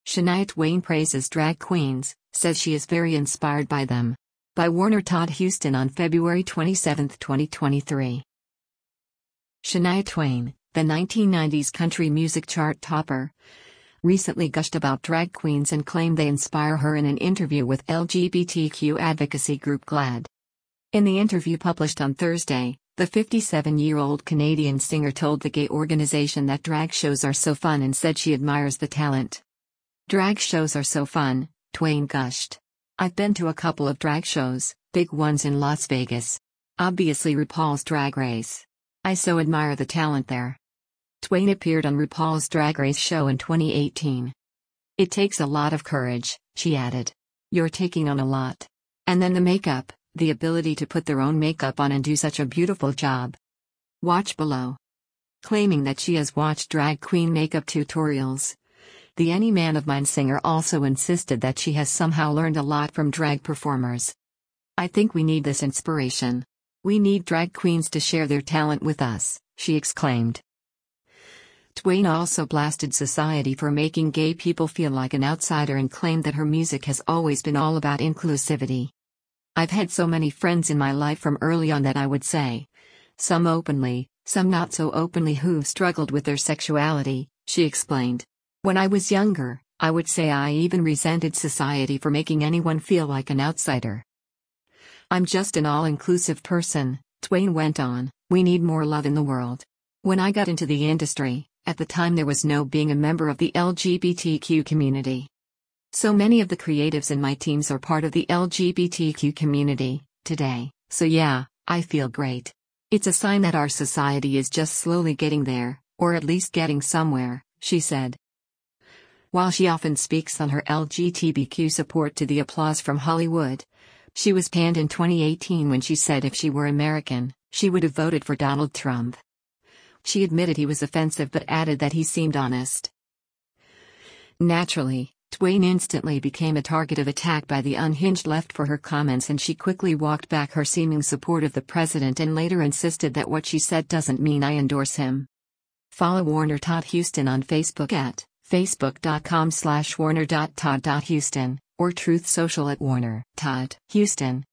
Shania Twain praises drag queens, says she is very inspired by them. By Warner Todd Houston on February 27, 2023. Shania Twain, the 1990s country music chart topper, recently gushed about drag queens and claimed they inspire her in an interview with LGBTQ advocacy group GLAAD. In the interview published on Thursday, the 57-year-old Canadian singer told the gay organization that drag shows are so fun and said she admires the talent. "Drag shows are so fun," Twain gushed. "I've been to a couple of drag shows, big ones in Las Vegas. Obviously RuPaul's Drag Race. I so admire the talent there." Twain appeared on RuPaul's Drag Race show in 2018. "It takes a lot of courage," she added. "You're taking on a lot. And then the makeup, the ability to put their own makeup on and do such a beautiful job. Watch below." Claiming that she has watched drag queen makeup tutorials, the Any Man of Mine singer also insisted that she has somehow learned a lot from drag performers. "I think we need this inspiration. We need drag queens to share their talent with us," she exclaimed. Twain also blasted society for making gay people feel like an outsider and claimed that her music has always been all about inclusivity. "I've had so many friends in my life from early on that I would say, some openly, some not so openly, who've struggled with their sexuality," she explained. "When I was younger, I would say I even resented society for making anyone feel like an outsider. I'm just an all-inclusive person," Twain went on. "We need more love in the world. When I got into the industry, at the time there was no being a member of the LGBTQ community. So many of the creatives in my teams are part of the LGBTQ community today, so yeah, I feel great. It's a sign that our society is just slowly getting there, or at least getting somewhere," she said. While she often speaks on her LGBTQ support to the applause from Hollywood, she was panned in 2018 when she said if she were American, she would have voted for Donald Trump. She admitted he was offensive but added that he seemed honest. Naturally, Twain instantly became a target of attack by the unhinged left for her comments, and she quickly walked back her seeming support of the president and later insisted that what she said doesn't mean I endorse him. Follow Warner Todd Houston on Facebook at facebook.com/warner.todd.houston or Truth Social at Warner Todd Houston.